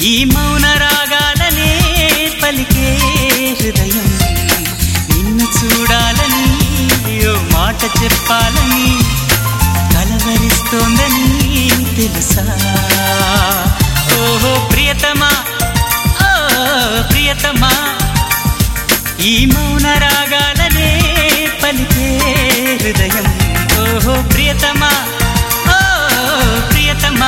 ఈ మౌన రాగాలనే పలికే హృదయం నిన్ను చూడాలని ఓ మాట చెప్పాలని కలవరిస్తోందని తెలుసా ఓహో ప్రియతమా ఓ ప్రియతమా ఈ మౌన రాగాలనే పలికే హృదయం ఓహో ప్రియతమా ఓ ప్రియతమా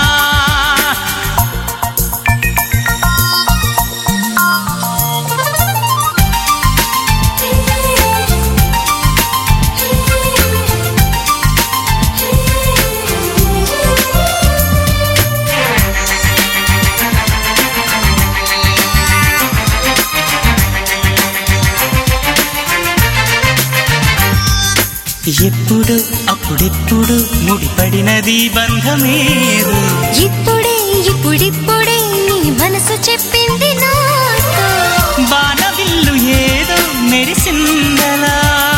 ఎప్పుడు అప్పుడెప్పుడు ముడిపడినది బంధమేదో ఇప్పుడిప్పుడే నీ మనసు చెప్పింది నాతో బాణవిల్లు ఏదో మెరిసిందలా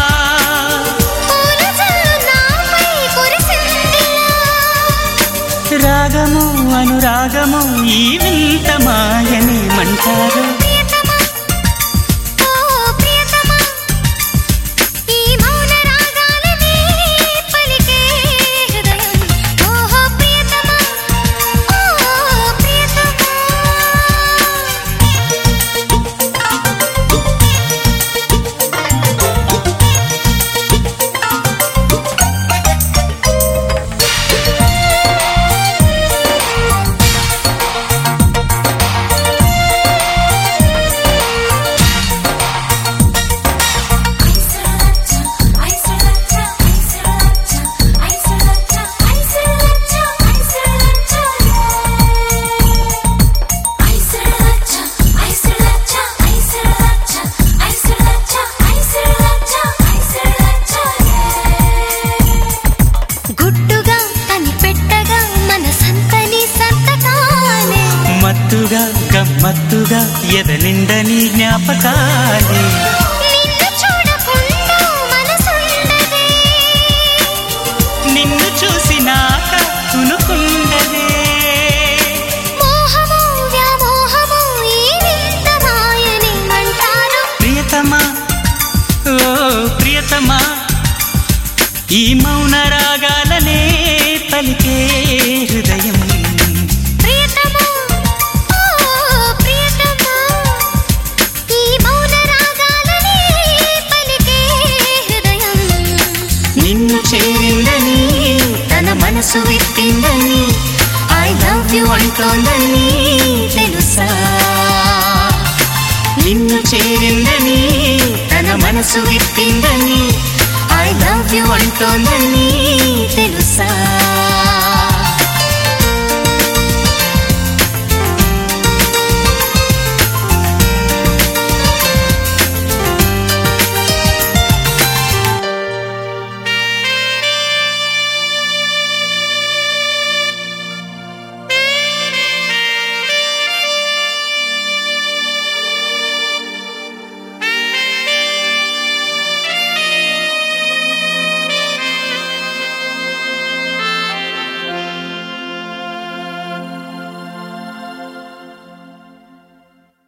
రాగము అనురాగము ఈ వింత మాయనేమంటారు మత్తుగా గమ్మత్తుగా ఎదనిండని జ్ఞాపకాలే నిన్ను చూసినాక తునుకుండదే ప్రియతమా ఓ ప్రియతమా ఈ మౌన రాగాలనే పలికే హృదయం నిన్ను చేరిందని తన మనసు విప్పిందని ఐ లవ్ యు అంటోందని తెలుసా నిన్ను చేరిందని తన మనసు విప్పిందని ఐ లవ్ యు అంటోందని తెలుసా